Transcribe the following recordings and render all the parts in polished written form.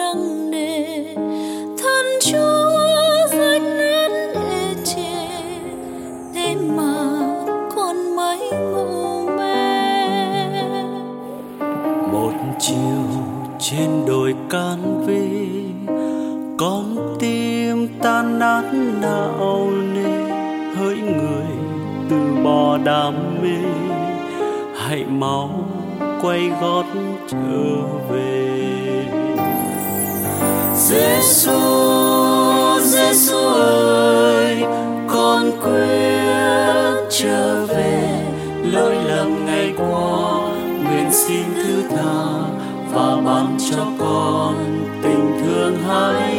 nặng nề, thân Chúa rách nát ê chề, thế mà con mãi ngủ mê. Một chiều trên đồi Can Vê, con tim tan nát não nề, hỡi người từ bỏ đam mê, hãy mau quay gót trở về. Giêsu, Giêsu ơi, con quyết trở về, lỗi lầm ngày qua nguyện xin thứ tha và ban cho con tình thương hãi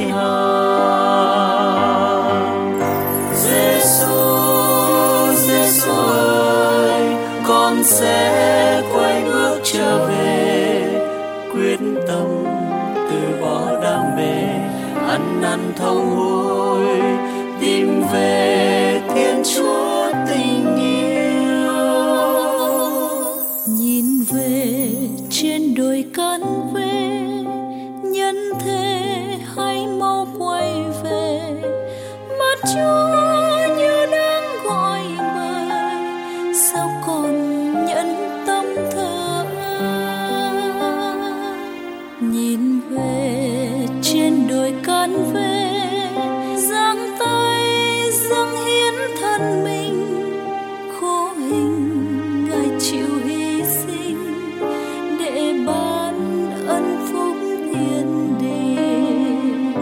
hùng. Giêsu, Giêsu ơi, con sẽ quay bước trở về, quyết tâm từ bỏ đam mê, ăn năn thông hối, tìm về Thiên Chúa tình yêu. Nhìn về trên đồi Can Vê, nhân thế hãy mau quay về, mắt Chúa như đang gọi mời, sao còn nhẫn tâm thờ ơ. Nhìn về trên đồi Can Vê, giang tay dâng hiến thân mình, khổ hình Ngài chịu hy sinh để ban ân phúc thiên địa.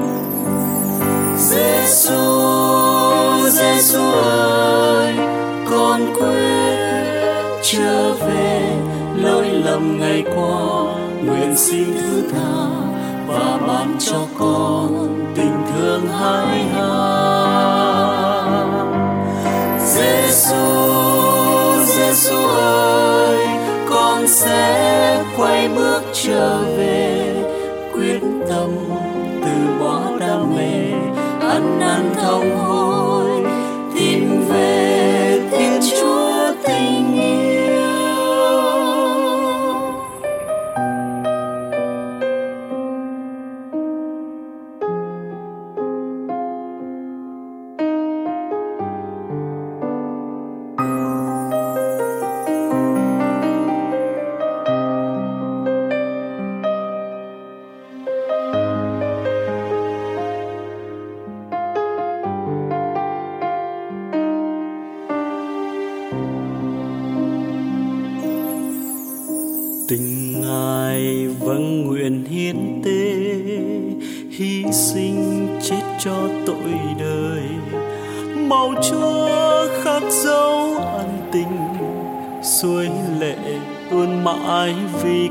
Giêsu, Giêsu ơi, con quyết trở về, lỗi lầm ngày qua nguyện xin thứ tha và ban cho con tình thương hãi hùng. Giêsu, Giêsu ơi, con sẽ quay bước trở về, quyết tâm từ bỏ đam mê, ăn năn thông hối, tìm về Thiên Chúa tình yêu. Tình Ngài vẫn nguyện hiến tế, hy sinh chết cho tội đời. Màu Chúa khắc dấu ân tình, suối lệ tuôn mãi vì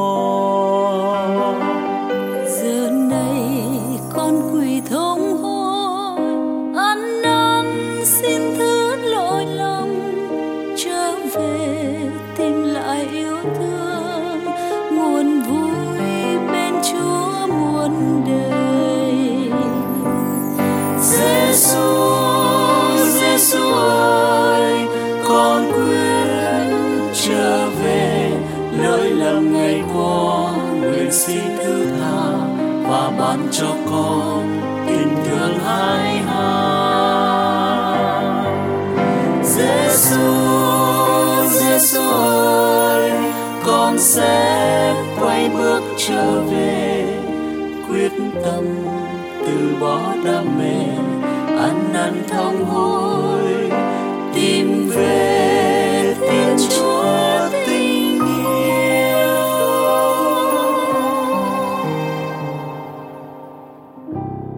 con. Giờ này con quỳ thống hối, ăn năn xin thứ lỗi lầm, trở về tìm lại yêu thương, nguồn vui bên Chúa muôn đời. Giêsu, Giêsu ơi, con quyết trở về, lỗi lầm ngày qua nguyện xin thứ tha và ban cho con tình thương hãi hùng. Giêsu, Giêsu ơi, con sẽ quay bước trở về, quyết tâm từ bỏ đam mê, ăn năn thông hối, tìm về Thiên Chúa tình yêu.